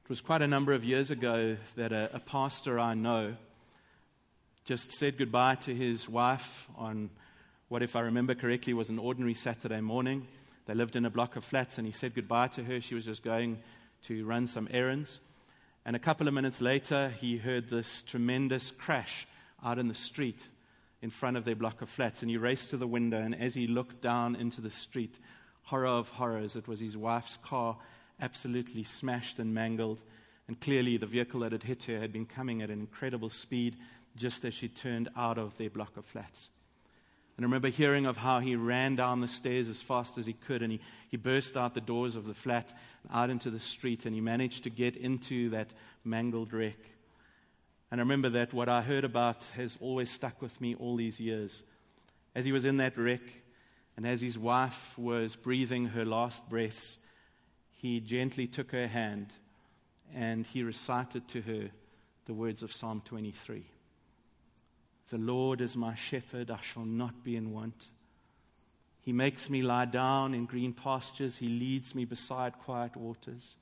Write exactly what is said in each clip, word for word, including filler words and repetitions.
It was quite a number of years ago that a, a pastor I know just said goodbye to his wife on what, if I remember correctly, was an ordinary Saturday morning. They lived in a block of flats, and he said goodbye to her. She was just going to run some errands. And a couple of minutes later, he heard this tremendous crash out in the street in front of their block of flats. And he raced to the window, and as he looked down into the street, horror of horrors, it was his wife's car, absolutely smashed and mangled. And clearly the vehicle that had hit her had been coming at an incredible speed just as she turned out of their block of flats. And I remember hearing of how he ran down the stairs as fast as he could, and he, he burst out the doors of the flat and out into the street, and he managed to get into that mangled wreck. And I remember that what I heard about has always stuck with me all these years. As he was in that wreck, and as his wife was breathing her last breaths, he gently took her hand and he recited to her the words of Psalm twenty-three. The Lord is my shepherd, I shall not be in want. He makes me lie down in green pastures. He leads me beside quiet waters.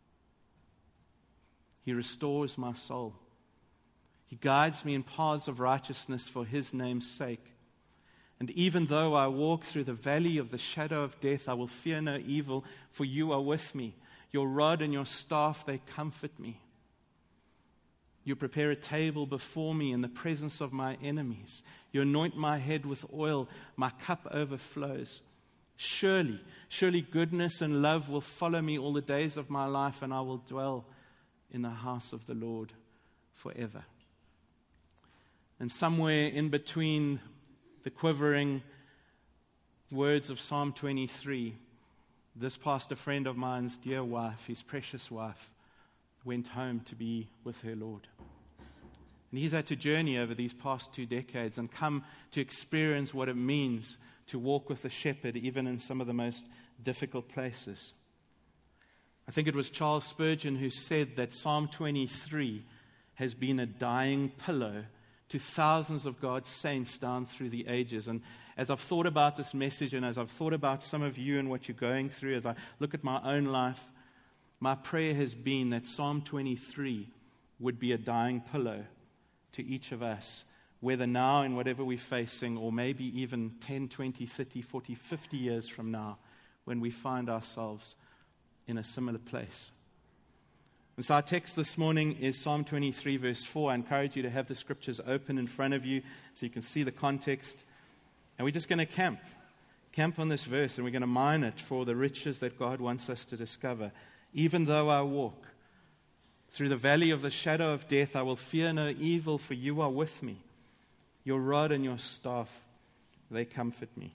He restores my soul. He guides me in paths of righteousness for His name's sake. And even though I walk through the valley of the shadow of death, I will fear no evil, for you are with me. Your rod and your staff, they comfort me. You prepare a table before me in the presence of my enemies. You anoint my head with oil. My cup overflows. Surely, surely goodness and love will follow me all the days of my life, and I will dwell in the house of the Lord forever. And somewhere in between the quivering words of Psalm twenty-three, this pastor friend of mine's dear wife, his precious wife, went home to be with her Lord. And he's had to journey over these past two decades and come to experience what it means to walk with the shepherd, even in some of the most difficult places. I think it was Charles Spurgeon who said that Psalm twenty-three has been a dying pillow to thousands of God's saints down through the ages. And as I've thought about this message, and as I've thought about some of you and what you're going through, as I look at my own life, my prayer has been that Psalm twenty-three would be a dying pillow to each of us, whether now in whatever we're facing, or maybe even ten, twenty, thirty, forty, fifty years from now, when we find ourselves in a similar place. And so our text this morning is Psalm twenty-three, verse four. I encourage you to have the scriptures open in front of you so you can see the context. And we're just going to camp. Camp on this verse, and we're going to mine it for the riches that God wants us to discover. Even though I walk through the valley of the shadow of death, I will fear no evil, for you are with me. Your rod and your staff, they comfort me.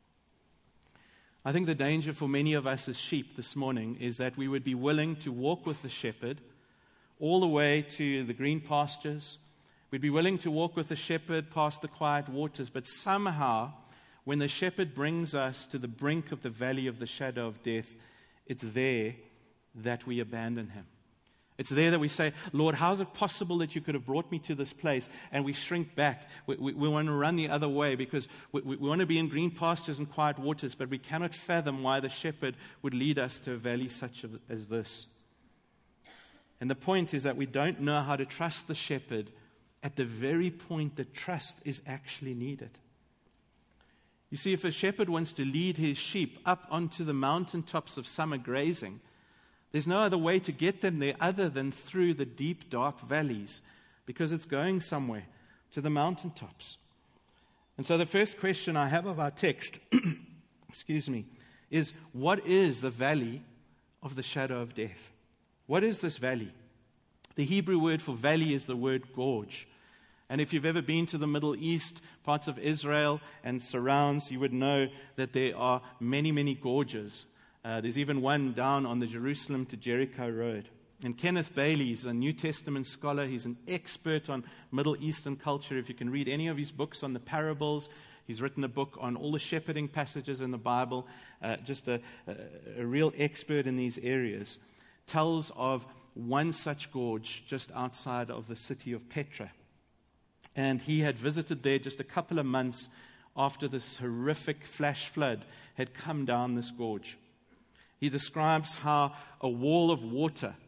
I think the danger for many of us as sheep this morning is that we would be willing to walk with the shepherd all the way to the green pastures. We'd be willing to walk with the shepherd past the quiet waters, but somehow, when the shepherd brings us to the brink of the valley of the shadow of death, it's there that we abandon him. It's there that we say, Lord, how is it possible that you could have brought me to this place? And we shrink back. We, we, we want to run the other way because we, we want to be in green pastures and quiet waters, but we cannot fathom why the shepherd would lead us to a valley such as this. And the point is that we don't know how to trust the shepherd at the very point that trust is actually needed. You see, if a shepherd wants to lead his sheep up onto the mountaintops of summer grazing, there's no other way to get them there other than through the deep, dark valleys, because it's going somewhere, to the mountaintops. And so the first question I have of our text, excuse me, is what is the valley of the shadow of death? What is this valley? The Hebrew word for valley is the word gorge. And if you've ever been to the Middle East, parts of Israel and surrounds, you would know that there are many, many gorges. Uh, there's even one down on the Jerusalem to Jericho road. And Kenneth Bailey is a New Testament scholar. He's an expert on Middle Eastern culture. If you can read any of his books on the parables, he's written a book on all the shepherding passages in the Bible, uh, just a, a, a real expert in these areas, tells of one such gorge just outside of the city of Petra. And he had visited there just a couple of months after this horrific flash flood had come down this gorge. He describes how a wall of water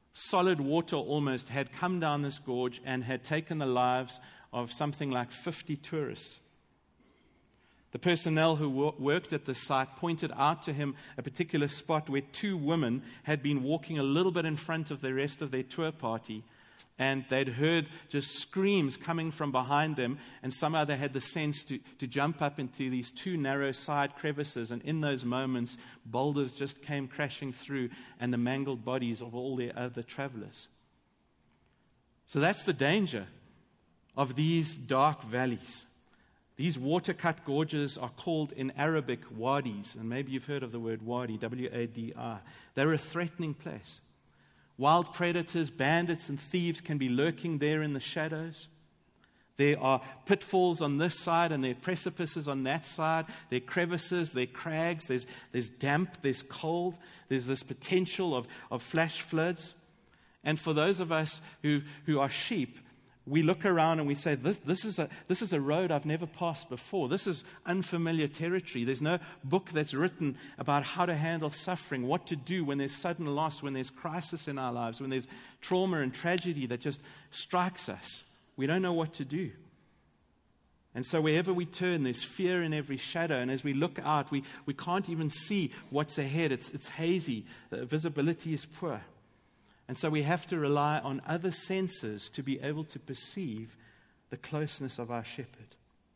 solid water almost, had come down this gorge and had taken the lives of something like fifty tourists. The personnel who wo- worked at the site pointed out to him a particular spot where two women had been walking a little bit in front of the rest of their tour party, and they'd heard just screams coming from behind them, and somehow they had the sense to, to jump up into these two narrow side crevices, and in those moments, boulders just came crashing through and the mangled bodies of all their other travelers. So that's the danger of these dark valleys. These water-cut gorges are called in Arabic wadis, and maybe you've heard of the word wadi, W A D I. They're a threatening place. Wild predators, bandits, and thieves can be lurking there in the shadows. There are pitfalls on this side and there are precipices on that side. There are crevices, there are crags, there's, there's damp, there's cold. There's this potential of, of flash floods. And for those of us who, who are sheep, we look around and we say, this, this, is a, this is a road I've never passed before. This is unfamiliar territory. There's no book that's written about how to handle suffering, what to do when there's sudden loss, when there's crisis in our lives, when there's trauma and tragedy that just strikes us. We don't know what to do. And so wherever we turn, there's fear in every shadow. And as we look out, we, we can't even see what's ahead. It's, it's hazy. The visibility is poor. And so we have to rely on other senses to be able to perceive the closeness of our shepherd.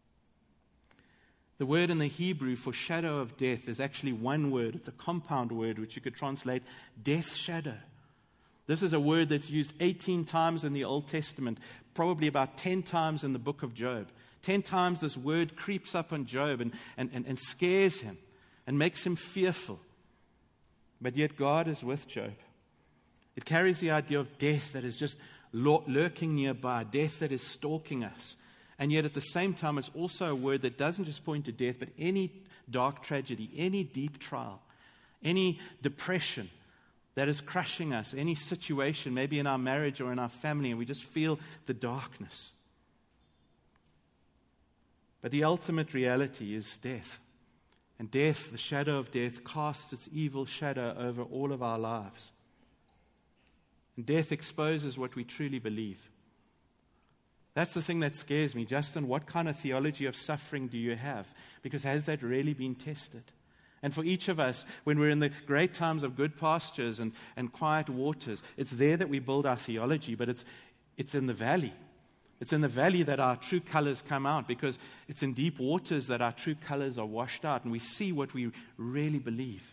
The word in the Hebrew for shadow of death is actually one word. It's a compound word which you could translate death shadow. This is a word that's used eighteen times in the Old Testament, probably about ten times in the book of Job. Ten times this word creeps up on Job and, and, and, and scares him and makes him fearful. But yet God is with Job. It carries the idea of death that is just lurking nearby, death that is stalking us. And yet at the same time, it's also a word that doesn't just point to death, but any dark tragedy, any deep trial, any depression that is crushing us, any situation, maybe in our marriage or in our family, and we just feel the darkness. But the ultimate reality is death. And death, the shadow of death, casts its evil shadow over all of our lives. And death exposes what we truly believe. That's the thing that scares me. Justin, what kind of theology of suffering do you have? Because has that really been tested? And for each of us, when we're in the great times of good pastures and, and quiet waters, it's there that we build our theology, but it's, it's in the valley. It's in the valley that our true colors come out, because it's in deep waters that our true colors are washed out and we see what we really believe.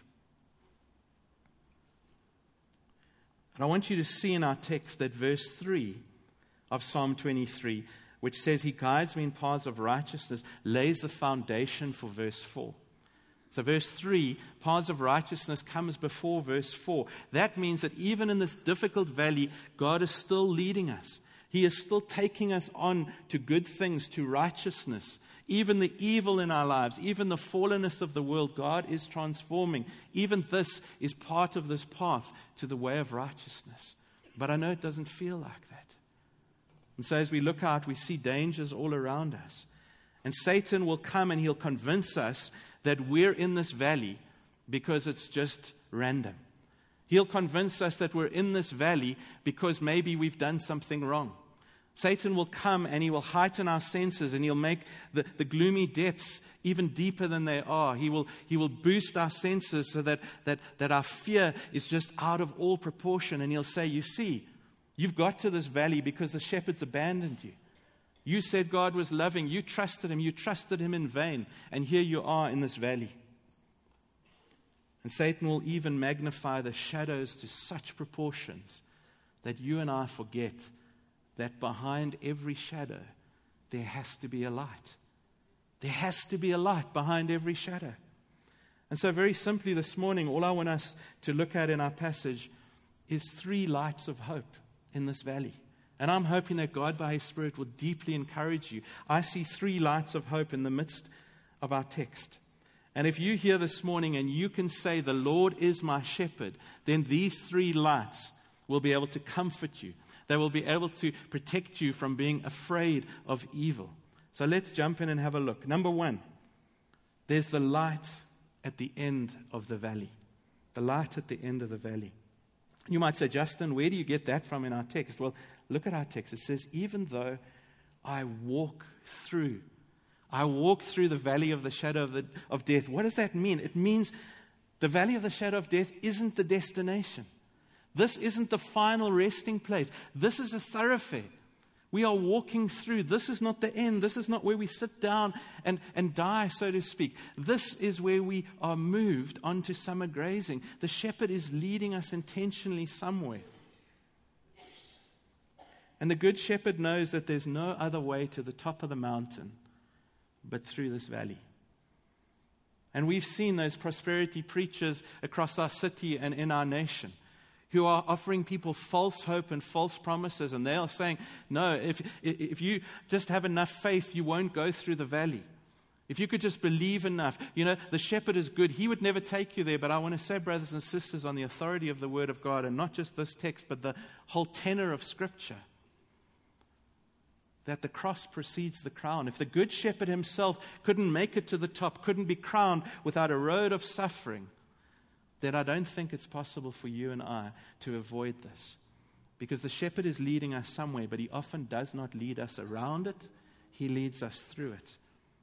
And I want you to see in our text that verse three of Psalm twenty-three, which says, He guides me in paths of righteousness, lays the foundation for verse four. So verse three, paths of righteousness, comes before verse four. That means that even in this difficult valley, God is still leading us. He is still taking us on to good things, to righteousness. Even the evil in our lives, even the fallenness of the world, God is transforming. Even this is part of this path to the way of righteousness. But I know it doesn't feel like that. And so as we look out, we see dangers all around us. And Satan will come and he'll convince us that we're in this valley because it's just random. He'll convince us that we're in this valley because maybe we've done something wrong. Satan will come and he will heighten our senses and he'll make the, the gloomy depths even deeper than they are. He will, he will boost our senses so that, that, that our fear is just out of all proportion. And he'll say, you see, you've got to this valley because the shepherds abandoned you. You said God was loving. You trusted him. You trusted him in vain. And here you are in this valley. And Satan will even magnify the shadows to such proportions that you and I forget that behind every shadow, there has to be a light. There has to be a light behind every shadow. And so very simply this morning, all I want us to look at in our passage is three lights of hope in this valley. And I'm hoping that God by His Spirit will deeply encourage you. I see three lights of hope in the midst of our text. And if you hear this morning and you can say, the Lord is my shepherd, then these three lights will be able to comfort you. They will be able to protect you from being afraid of evil. So let's jump in and have a look. Number one, there's the light at the end of the valley. The light at the end of the valley. You might say, Justin, where do you get that from in our text? Well, look at our text. It says, even though I walk through, I walk through the valley of the shadow of, the, of death. What does that mean? It means the valley of the shadow of death isn't the destination. This isn't the final resting place. This is a thoroughfare. We are walking through. This is not the end. This is not where we sit down and, and die, so to speak. This is where we are moved onto summer grazing. The shepherd is leading us intentionally somewhere. And the good shepherd knows that there's no other way to the top of the mountain but through this valley. And we've seen those prosperity preachers across our city and in our nation who are offering people false hope and false promises. And they are saying, no, if, if you just have enough faith, you won't go through the valley. If you could just believe enough. You know, the shepherd is good. He would never take you there. But I want to say, brothers and sisters, on the authority of the Word of God, and not just this text, but the whole tenor of Scripture, that the cross precedes the crown. If the good shepherd himself couldn't make it to the top, couldn't be crowned without a road of suffering, then I don't think it's possible for you and I to avoid this. Because the shepherd is leading us somewhere, but he often does not lead us around it. He leads us through it.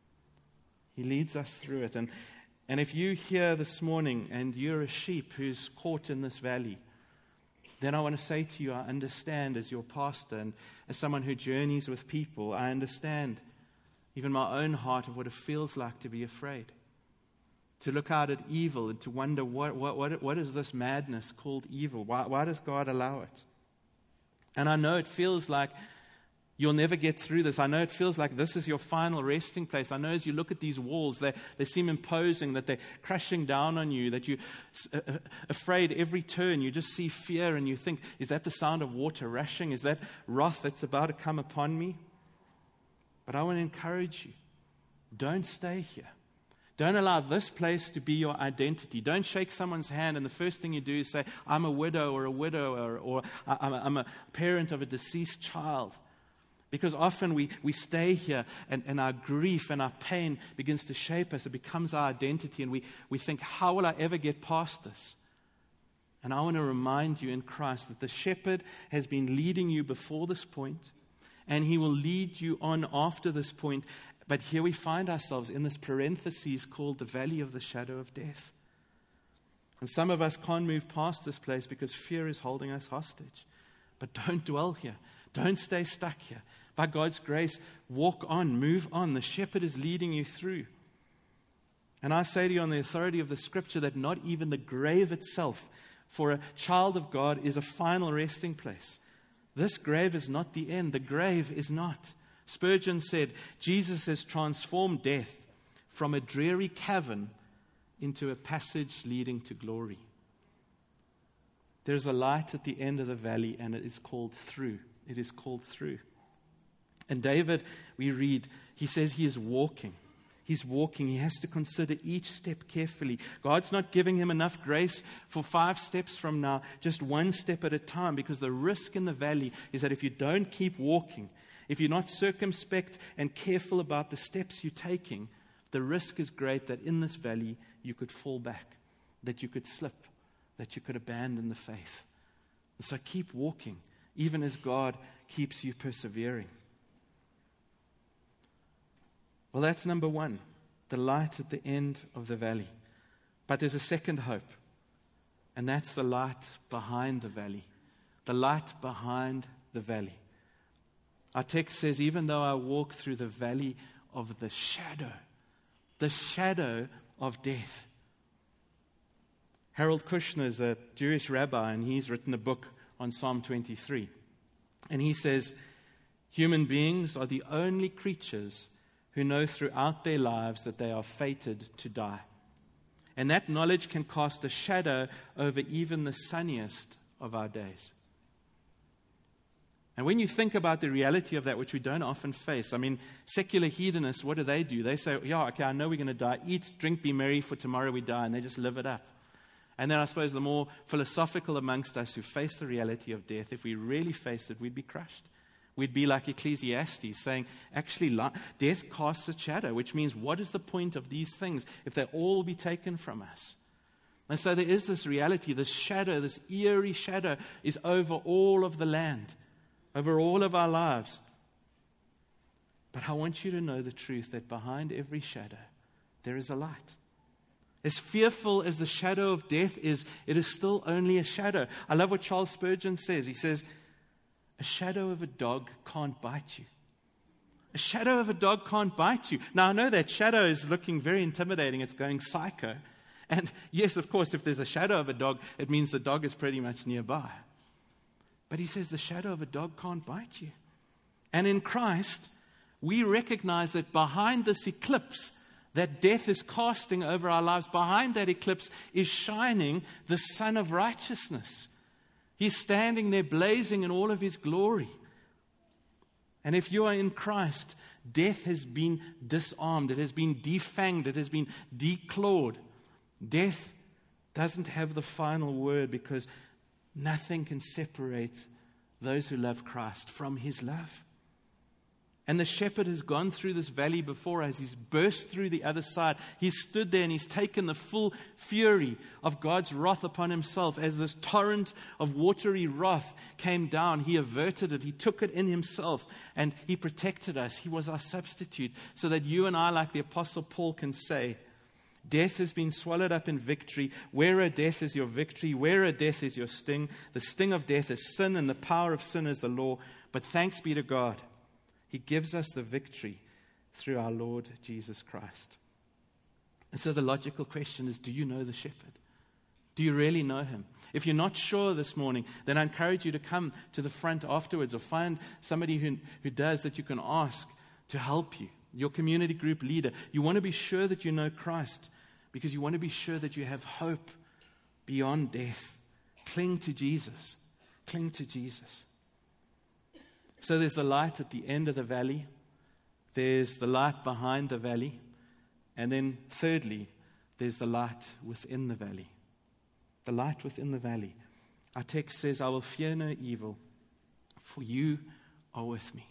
He leads us through it. And, and if you're here this morning and you're a sheep who's caught in this valley, then I want to say to you, I understand as your pastor and as someone who journeys with people, I understand even my own heart of what it feels like to be afraid. To look out at evil and to wonder, what, what, what, what is this madness called evil? Why, why does God allow it? And I know it feels like you'll never get through this. I know it feels like this is your final resting place. I know as you look at these walls, they, they seem imposing, that they're crashing down on you, that you're afraid every turn. You just see fear and you think, is that the sound of water rushing? Is that wrath that's about to come upon me? But I want to encourage you, don't stay here. Don't allow this place to be your identity. Don't shake someone's hand and the first thing you do is say, I'm a widow or a widower, or I'm a, I'm a parent of a deceased child. Because often we, we stay here and, and our grief and our pain begins to shape us. It becomes our identity and we, we think, how will I ever get past this? And I want to remind you in Christ that the shepherd has been leading you before this point and he will lead you on after this point. But here we find ourselves in this parenthesis called the valley of the shadow of death. And some of us can't move past this place because fear is holding us hostage. But don't dwell here. Don't stay stuck here. By God's grace, walk on, move on. The shepherd is leading you through. And I say to you on the authority of the Scripture that not even the grave itself for a child of God is a final resting place. This grave is not the end. The grave is not. Spurgeon said, Jesus has transformed death from a dreary cavern into a passage leading to glory. There's a light at the end of the valley, and it is called through. It is called through. And David, we read, he says he is walking. He's walking. He has to consider each step carefully. God's not giving him enough grace for five steps from now, just one step at a time, because the risk in the valley is that if you don't keep walking, if you're not circumspect and careful about the steps you're taking, the risk is great that in this valley you could fall back, that you could slip, that you could abandon the faith. And so keep walking, even as God keeps you persevering. Well, that's number one, the light at the end of the valley. But there's a second hope, and that's the light behind the valley. The light behind the valley. Our text says, even though I walk through the valley of the shadow, the shadow of death. Harold Kushner is a Jewish rabbi, and he's written a book on Psalm twenty-three. And he says, human beings are the only creatures who know throughout their lives that they are fated to die. And that knowledge can cast a shadow over even the sunniest of our days. And when you think about the reality of that, which we don't often face, I mean, secular hedonists, what do they do? They say, yeah, okay, I know we're going to die. Eat, drink, be merry, for tomorrow we die. And they just live it up. And then I suppose the more philosophical amongst us who face the reality of death, if we really faced it, we'd be crushed. We'd be like Ecclesiastes saying, actually, death casts a shadow, which means what is the point of these things if they all be taken from us? And so there is this reality, this shadow, this eerie shadow is over all of the land, over all of our lives. But I want you to know the truth that behind every shadow, there is a light. As fearful as the shadow of death is, it is still only a shadow. I love what Charles Spurgeon says. He says, a shadow of a dog can't bite you. A shadow of a dog can't bite you. Now, I know that shadow is looking very intimidating. It's going psycho. And yes, of course, if there's a shadow of a dog, it means the dog is pretty much nearby. But he says the shadow of a dog can't bite you. And in Christ, we recognize that behind this eclipse that death is casting over our lives, behind that eclipse is shining the Son of Righteousness. He's standing there blazing in all of His glory. And if you are in Christ, death has been disarmed. It has been defanged. It has been declawed. Death doesn't have the final word because nothing can separate those who love Christ from His love. And the shepherd has gone through this valley before us. He's burst through the other side. He's stood there and He's taken the full fury of God's wrath upon Himself. As this torrent of watery wrath came down, He averted it. He took it in Himself and He protected us. He was our substitute so that you and I, like the Apostle Paul, can say, death has been swallowed up in victory. Where, O death, is your victory? Where, O death, is your sting? The sting of death is sin, and the power of sin is the law. But thanks be to God, He gives us the victory through our Lord Jesus Christ. And so the logical question is, do you know the shepherd? Do you really know Him? If you're not sure this morning, then I encourage you to come to the front afterwards or find somebody who, who does that you can ask to help you. Your community group leader. You want to be sure that you know Christ because you want to be sure that you have hope beyond death. Cling to Jesus. Cling to Jesus. So there's the light at the end of the valley. There's the light behind the valley. And then thirdly, there's the light within the valley. The light within the valley. Our text says, I will fear no evil, for you are with me.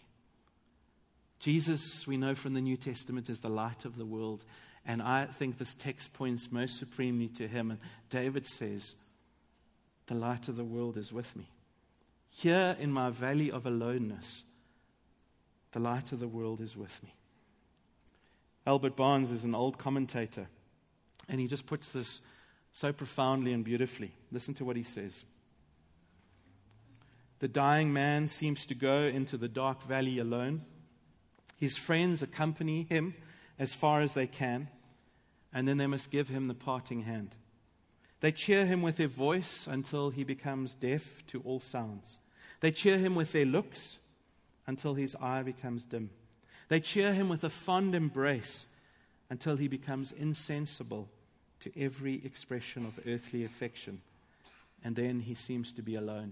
Jesus, we know from the New Testament, is the light of the world. And I think this text points most supremely to Him. And David says, the light of the world is with me. Here in my valley of aloneness, the light of the world is with me. Albert Barnes is an old commentator, and he just puts this so profoundly and beautifully. Listen to what he says. The dying man seems to go into the dark valley alone. His friends accompany him as far as they can, and then they must give him the parting hand. They cheer him with their voice until he becomes deaf to all sounds. They cheer him with their looks until his eye becomes dim. They cheer him with a fond embrace until he becomes insensible to every expression of earthly affection. And then he seems to be alone.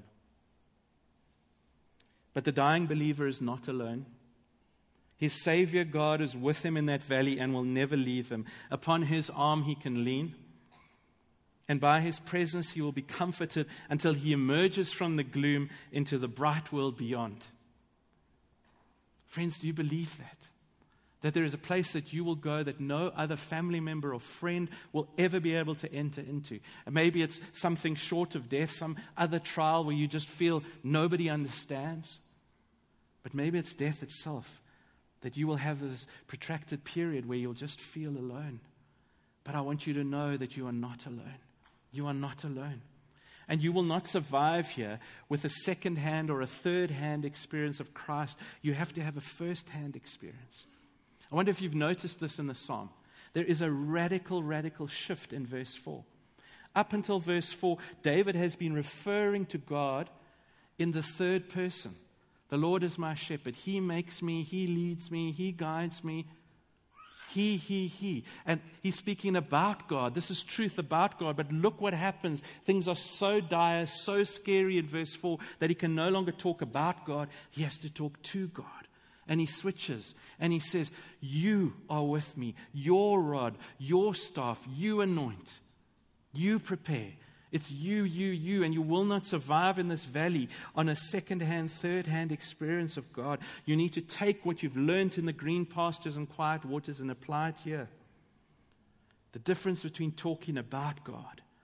But the dying believer is not alone. His Savior God is with him in that valley and will never leave him. Upon His arm he can lean. And by His presence he will be comforted until he emerges from the gloom into the bright world beyond. Friends, do you believe that? That there is a place that you will go that no other family member or friend will ever be able to enter into. And maybe it's something short of death, some other trial where you just feel nobody understands. But maybe it's death itself, that you will have this protracted period where you'll just feel alone. But I want you to know that you are not alone. You are not alone. And you will not survive here with a second-hand or a third-hand experience of Christ. You have to have a first-hand experience. I wonder if you've noticed this in the psalm. There is a radical, radical shift in verse four. Up until verse four, David has been referring to God in the third person. The Lord is my shepherd. He makes me, He leads me, He guides me. He, he, he. And he's speaking about God. This is truth about God. But look what happens. Things are so dire, so scary in verse four that he can no longer talk about God. He has to talk to God. And he switches. And he says, you are with me. Your rod, your staff, you anoint. You prepare. It's you, you, you, and you will not survive in this valley on a second-hand, third-hand experience of God. You need to take what you've learned in the green pastures and quiet waters and apply it here. The difference between talking about God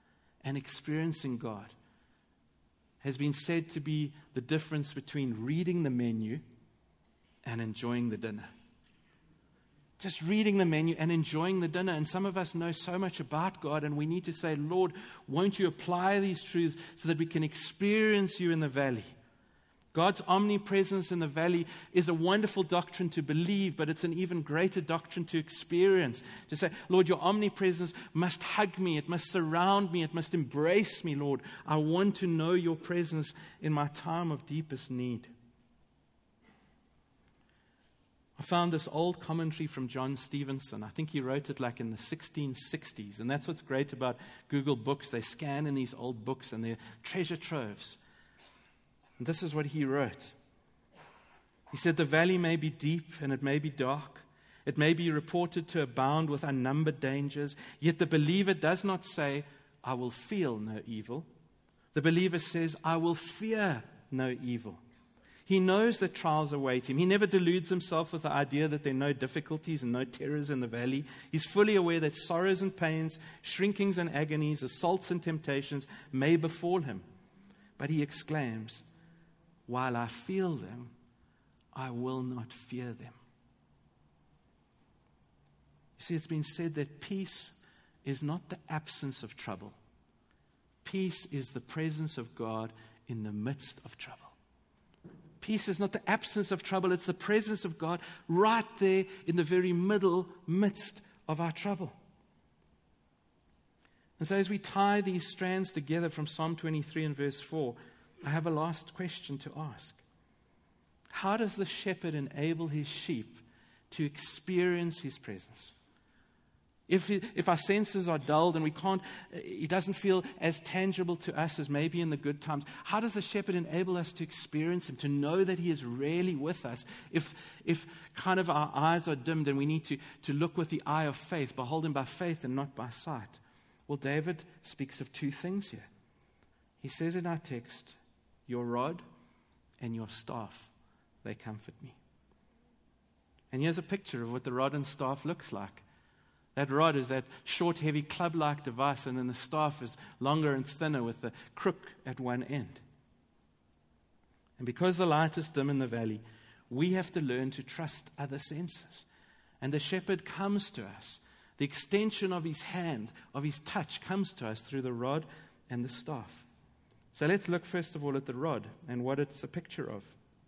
and experiencing God has been said to be the difference between reading the menu and enjoying the dinner. Just reading the menu and enjoying the dinner. And some of us know so much about God, and we need to say, Lord, won't you apply these truths so that we can experience you in the valley? God's omnipresence in the valley is a wonderful doctrine to believe, but it's an even greater doctrine to experience. To say, Lord, your omnipresence must hug me, it must surround me, it must embrace me, Lord. I want to know your presence in my time of deepest need. I found this old commentary from John Stevenson. I think he wrote it like in the sixteen sixties, and that's what's great about Google Books. They scan in these old books, and they're treasure troves. And this is what he wrote. He said, the valley may be deep and it may be dark. It may be reported to abound with unnumbered dangers. Yet the believer does not say, I will feel no evil. The believer says, I will fear no evil. He knows that trials await him. He never deludes himself with the idea that there are no difficulties and no terrors in the valley. He's fully aware that sorrows and pains, shrinkings and agonies, assaults and temptations may befall him. But he exclaims, while I feel them, I will not fear them. You see, it's been said that peace is not the absence of trouble. Peace is the presence of God in the midst of trouble. Peace is not the absence of trouble, it's the presence of God right there in the very middle, midst of our trouble. And so as we tie these strands together from Psalm twenty-three and verse four, I have a last question to ask. How does the shepherd enable his sheep to experience his presence? If, if our senses are dulled and we can't, it doesn't feel as tangible to us as maybe in the good times, how does the shepherd enable us to experience him, to know that he is really with us? If, if kind of our eyes are dimmed and we need to, to look with the eye of faith, behold him by faith and not by sight. Well, David speaks of two things here. He says in our text, your rod and your staff, they comfort me. And here's a picture of what the rod and staff looks like. That rod is that short, heavy, club-like device, and then the staff is longer and thinner with the crook at one end. And because the light is dim in the valley, we have to learn to trust other senses. And the shepherd comes to us. The extension of his hand, of his touch, comes to us through the rod and the staff. So let's look first of all at the rod and what it's a picture of.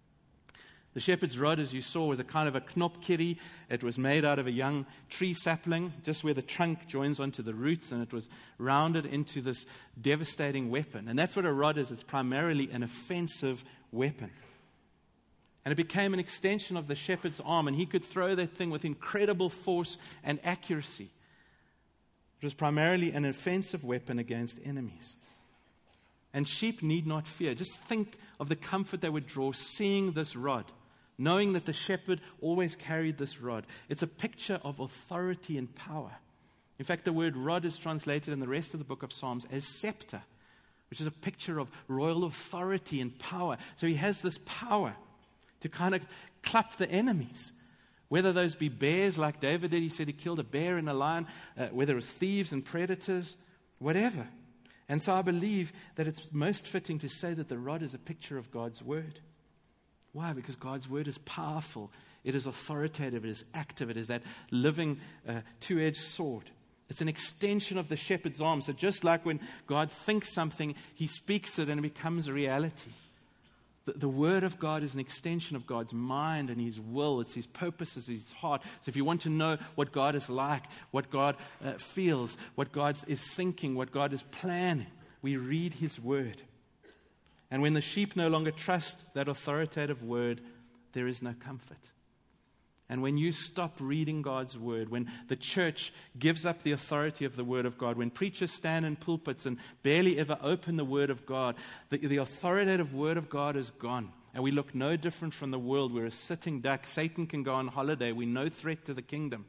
The shepherd's rod, as you saw, was a kind of a knopkierie. It was made out of a young tree sapling, just where the trunk joins onto the roots, and it was rounded into this devastating weapon. And that's what a rod is. It's primarily an offensive weapon. And it became an extension of the shepherd's arm, and he could throw that thing with incredible force and accuracy. It was primarily an offensive weapon against enemies. And sheep need not fear. Just think of the comfort they would draw seeing this rod, knowing that the shepherd always carried this rod. It's a picture of authority and power. In fact, the word rod is translated in the rest of the book of Psalms as scepter, which is a picture of royal authority and power. So he has this power to kind of clap the enemies. Whether those be bears like David did, he said he killed a bear and a lion, uh, whether it was thieves and predators, whatever. And so I believe that it's most fitting to say that the rod is a picture of God's word. Why? Because God's word is powerful. It is authoritative. It is active. It is that living uh, two-edged sword. It's an extension of the shepherd's arm. So just like when God thinks something, he speaks it and it becomes a reality. The, the word of God is an extension of God's mind and his will. It's his purposes, his heart. So if you want to know what God is like, what God uh, feels, what God is thinking, what God is planning, we read his word. And when the sheep no longer trust that authoritative word, there is no comfort. And when you stop reading God's word, when the church gives up the authority of the word of God, when preachers stand in pulpits and barely ever open the word of God, the, the authoritative word of God is gone. And we look no different from the world. We're a sitting duck. Satan can go on holiday. We're no threat to the kingdom.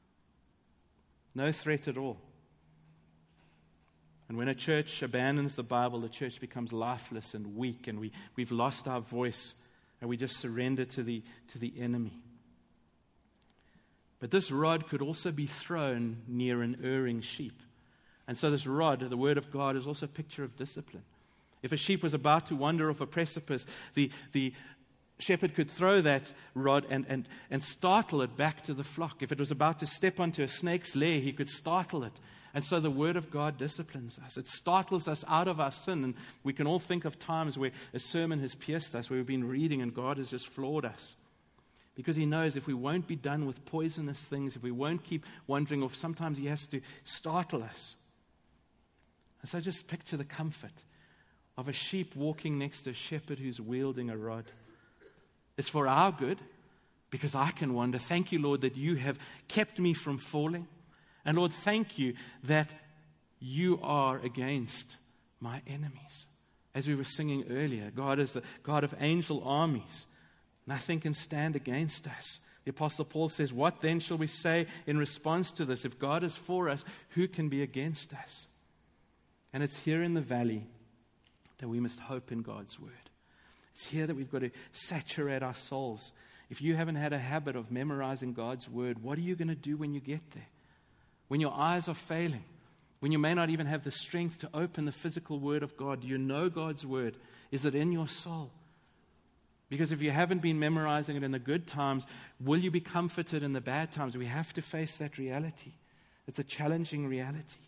No threat at all. And when a church abandons the Bible, the church becomes lifeless and weak, and we, we've lost our voice, and we just surrender to the, to the enemy. But this rod could also be thrown near an erring sheep. And so this rod, the word of God, is also a picture of discipline. If a sheep was about to wander off a precipice, the, the shepherd could throw that rod and, and, and startle it back to the flock. If it was about to step onto a snake's lair, he could startle it. And so the word of God disciplines us. It startles us out of our sin. And we can all think of times where a sermon has pierced us, where we've been reading and God has just floored us. Because he knows if we won't be done with poisonous things, if we won't keep wandering off, sometimes he has to startle us. And so just picture the comfort of a sheep walking next to a shepherd who's wielding a rod. It's for our good, because I can wander. Thank you, Lord, that you have kept me from falling. And Lord, thank you that you are against my enemies. As we were singing earlier, God is the God of angel armies. Nothing can stand against us. The Apostle Paul says, what then shall we say in response to this? If God is for us, who can be against us? And it's here in the valley that we must hope in God's word. It's here that we've got to saturate our souls. If you haven't had a habit of memorizing God's word, what are you going to do when you get there? When your eyes are failing, when you may not even have the strength to open the physical word of God, do you know God's word? Is it in your soul? Because if you haven't been memorizing it in the good times, will you be comforted in the bad times? We have to face that reality. It's a challenging reality.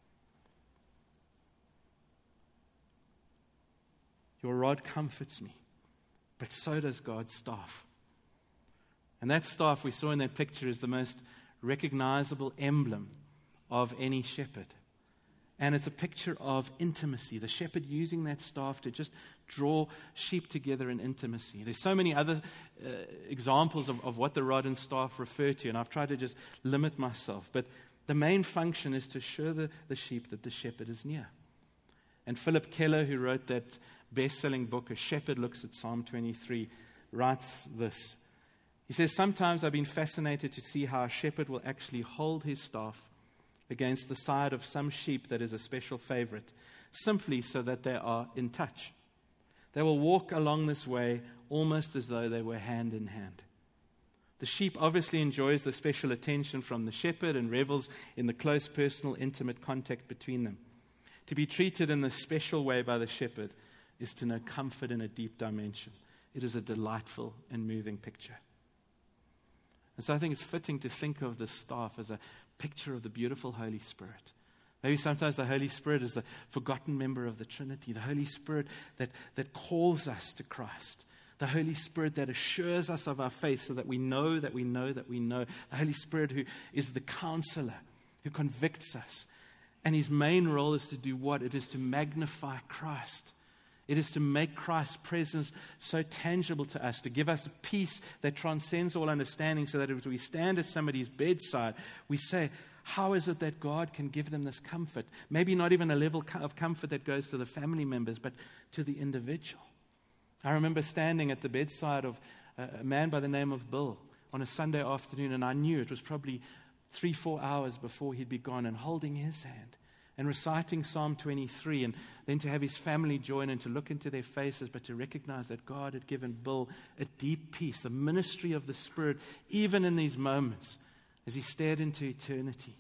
Your rod comforts me, but so does God's staff. And that staff we saw in that picture is the most recognizable emblem of any shepherd. And it's a picture of intimacy. The shepherd using that staff to just draw sheep together in intimacy. There's so many other uh, examples of, of what the rod and staff refer to, and I've tried to just limit myself. But the main function is to assure the, the sheep that the shepherd is near. And Philip Keller, who wrote that best-selling book, A Shepherd Looks at Psalm twenty-three, writes this. He says, sometimes I've been fascinated to see how a shepherd will actually hold his staff against the side of some sheep that is a special favorite, simply so that they are in touch. They will walk along this way almost as though they were hand in hand. The sheep obviously enjoys the special attention from the shepherd and revels in the close, personal, intimate contact between them. To be treated in this special way by the shepherd is to know comfort in a deep dimension. It is a delightful and moving picture. And so I think it's fitting to think of the staff as a picture of the beautiful Holy Spirit. Maybe sometimes the Holy Spirit is the forgotten member of the Trinity, the Holy Spirit that, that calls us to Christ, the Holy Spirit that assures us of our faith so that we know that we know that we know, the Holy Spirit who is the counselor, who convicts us. And his main role is to do what? It is to magnify Christ. It is to make Christ's presence so tangible to us, to give us a peace that transcends all understanding, so that as we stand at somebody's bedside, we say, how is it that God can give them this comfort? Maybe not even a level of comfort that goes to the family members, but to the individual. I remember standing at the bedside of a man by the name of Bill on a Sunday afternoon, and I knew it was probably three, four hours before he'd be gone, and holding his hand and reciting Psalm twenty-three, and then to have his family join and to look into their faces, but to recognize that God had given Bill a deep peace, the ministry of the Spirit, even in these moments as he stared into eternity.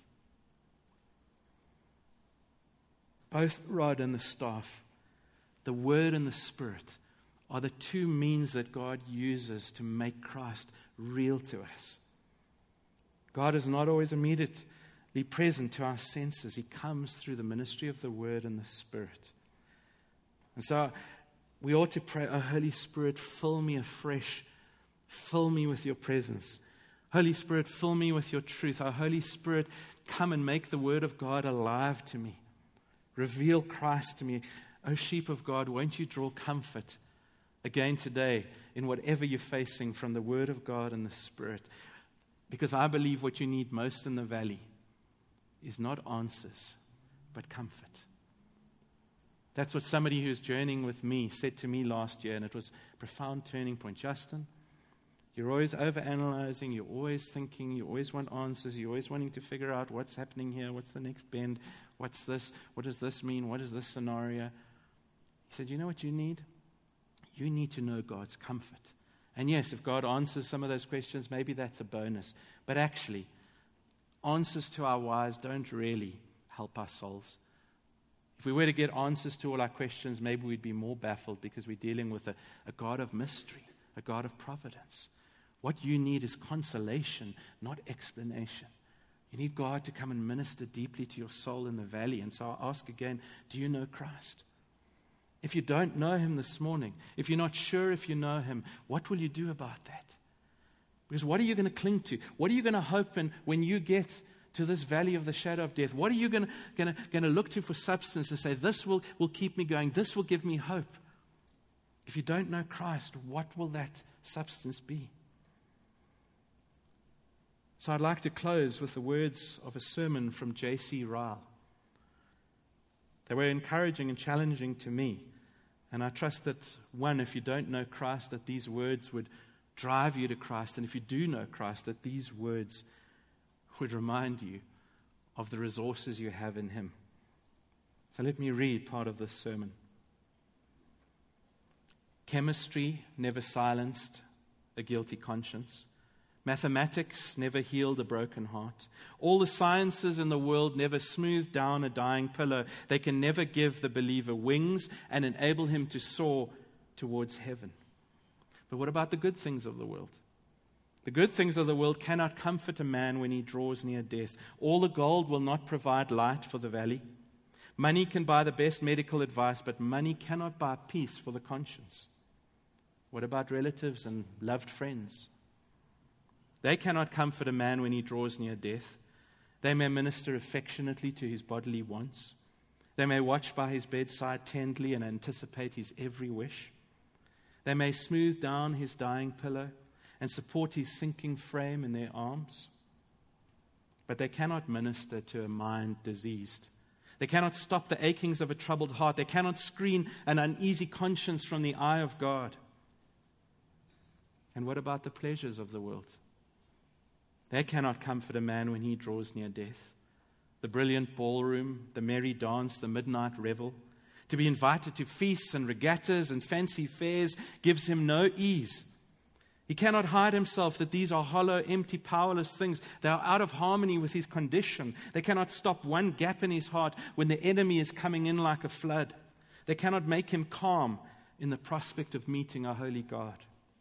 Both rod and the staff, the Word and the Spirit, are the two means that God uses to make Christ real to us. God is not always immediate. Be present to our senses. He comes through the ministry of the Word and the Spirit. And so we ought to pray, oh, Holy Spirit, fill me afresh. Fill me with your presence. Holy Spirit, fill me with your truth. Oh, Holy Spirit, come and make the Word of God alive to me. Reveal Christ to me. Oh, sheep of God, won't you draw comfort again today in whatever you're facing from the Word of God and the Spirit? Because I believe what you need most in the valley is not answers, but comfort. That's what somebody who's journeying with me said to me last year, and it was a profound turning point. Justin, you're always overanalyzing, you're always thinking, you always want answers, you're always wanting to figure out what's happening here, what's the next bend, what's this, what does this mean, what is this scenario? He said, you know what you need? You need to know God's comfort. And yes, if God answers some of those questions, maybe that's a bonus. But actually, answers to our whys don't really help our souls. If we were to get answers to all our questions, maybe we'd be more baffled because we're dealing with a, a God of mystery, a God of providence. What you need is consolation, not explanation. You need God to come and minister deeply to your soul in the valley. And so I'll ask again, do you know Christ? If you don't know him this morning, if you're not sure if you know him, what will you do about that? Because what are you going to cling to? What are you going to hope in when you get to this valley of the shadow of death? What are you going to, going to, going to look to for substance and say, this will, will keep me going, this will give me hope? If you don't know Christ, what will that substance be? So I'd like to close with the words of a sermon from J C Ryle. They were encouraging and challenging to me. And I trust that, one, if you don't know Christ, that these words would drive you to Christ. And if you do know Christ, that these words would remind you of the resources you have in him. So let me read part of this sermon. Chemistry never silenced a guilty conscience. Mathematics never healed a broken heart. All the sciences in the world never smoothed down a dying pillow. They can never give the believer wings and enable him to soar towards heaven. But what about the good things of the world? The good things of the world cannot comfort a man when he draws near death. All the gold will not provide light for the valley. Money can buy the best medical advice, but money cannot buy peace for the conscience. What about relatives and loved friends? They cannot comfort a man when he draws near death. They may minister affectionately to his bodily wants. They may watch by his bedside tenderly and anticipate his every wish. They may smooth down his dying pillow and support his sinking frame in their arms. But they cannot minister to a mind diseased. They cannot stop the achings of a troubled heart. They cannot screen an uneasy conscience from the eye of God. And what about the pleasures of the world? They cannot comfort a man when he draws near death. The brilliant ballroom, the merry dance, the midnight revel, to be invited to feasts and regattas and fancy fairs gives him no ease. He cannot hide himself that these are hollow, empty, powerless things. They are out of harmony with his condition. They cannot stop one gap in his heart when the enemy is coming in like a flood. They cannot make him calm in the prospect of meeting a holy God.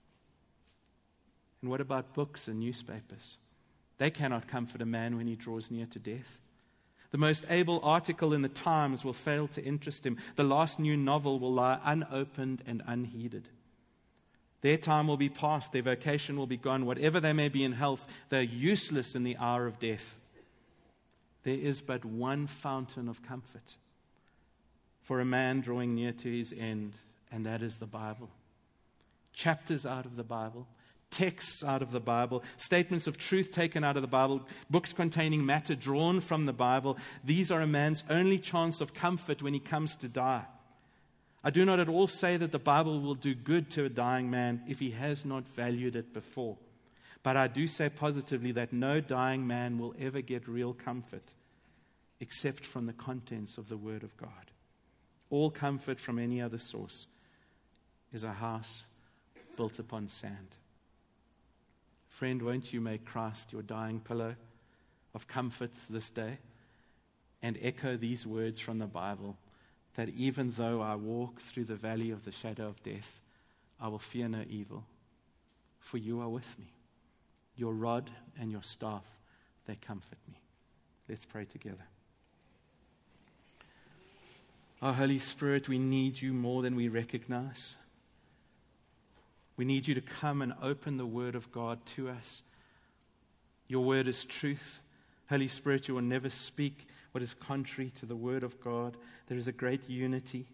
And what about books and newspapers? They cannot comfort a man when he draws near to death. The most able article in the Times will fail to interest him. The last new novel will lie unopened and unheeded. Their time will be past. Their vocation will be gone. Whatever they may be in health, they are useless in the hour of death. There is but one fountain of comfort for a man drawing near to his end, and that is the Bible. Chapters out of the Bible, texts out of the Bible, statements of truth taken out of the Bible, books containing matter drawn from the Bible. These are a man's only chance of comfort when he comes to die. I do not at all say that the Bible will do good to a dying man if he has not valued it before. But I do say positively that no dying man will ever get real comfort except from the contents of the Word of God. All comfort from any other source is a house built upon sand. Friend, won't you make Christ your dying pillow of comfort this day and echo these words from the Bible, that even though I walk through the valley of the shadow of death, I will fear no evil, for you are with me. Your rod and your staff, they comfort me. Let's pray together. Our Holy Spirit, we need you more than we recognize. We need you to come and open the Word of God to us. Your Word is truth. Holy Spirit, you will never speak what is contrary to the Word of God. There is a great unity.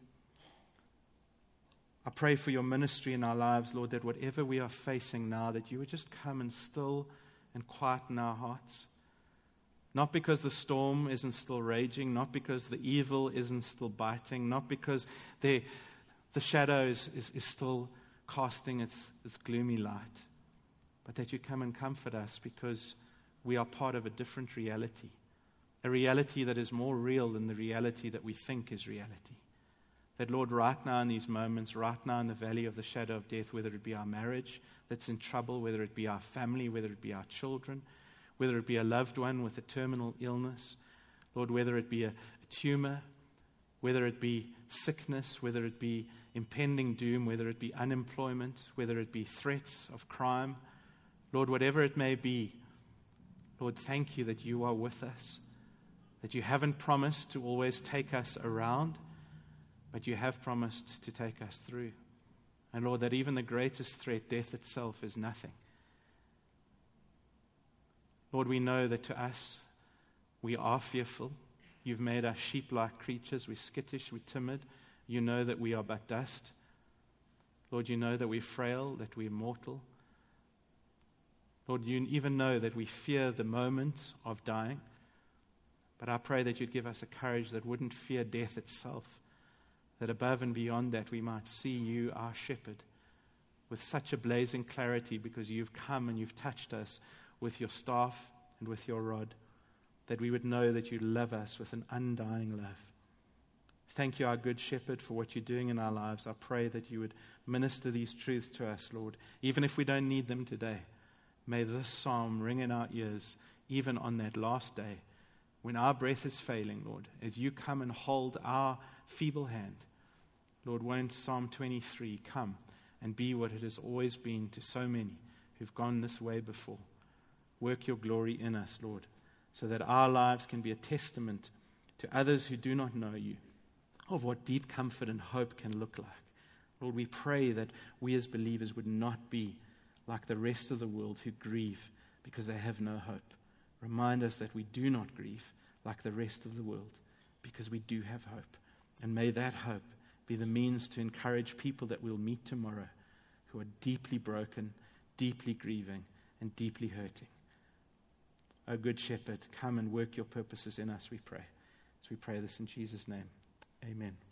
I pray for your ministry in our lives, Lord, that whatever we are facing now, that you would just come and still and quieten our hearts. Not because the storm isn't still raging, not because the evil isn't still biting, not because the, the shadow is, is, is still casting its, its gloomy light, but that you come and comfort us because we are part of a different reality, a reality that is more real than the reality that we think is reality. That, Lord, right now in these moments, right now in the valley of the shadow of death, whether it be our marriage that's in trouble, whether it be our family, whether it be our children, whether it be a loved one with a terminal illness, Lord, whether it be a, a tumor, whether it be sickness, whether it be impending doom, whether it be unemployment, whether it be threats of crime, Lord, whatever it may be, Lord, thank you that you are with us, that you haven't promised to always take us around, but you have promised to take us through. And Lord, that even the greatest threat, death itself, is nothing. Lord, we know that to us, we are fearful. You've made us sheep-like creatures. We're skittish, we're timid. You know that we are but dust. Lord, you know that we're frail, that we're mortal. Lord, you even know that we fear the moment of dying. But I pray that you'd give us a courage that wouldn't fear death itself, that above and beyond that we might see you, our shepherd, with such a blazing clarity because you've come and you've touched us with your staff and with your rod, that we would know that you love us with an undying love. Thank you, our good shepherd, for what you're doing in our lives. I pray that you would minister these truths to us, Lord, even if we don't need them today. May this psalm ring in our ears, even on that last day, when our breath is failing, Lord, as you come and hold our feeble hand. Lord, won't Psalm twenty-three come and be what it has always been to so many who've gone this way before? Work your glory in us, Lord, so that our lives can be a testament to others who do not know you of what deep comfort and hope can look like. Lord, we pray that we as believers would not be like the rest of the world who grieve because they have no hope. Remind us that we do not grieve like the rest of the world because we do have hope. And may that hope be the means to encourage people that we'll meet tomorrow who are deeply broken, deeply grieving, and deeply hurting. O good shepherd, come and work your purposes in us, we pray. As we pray this in Jesus' name, amen.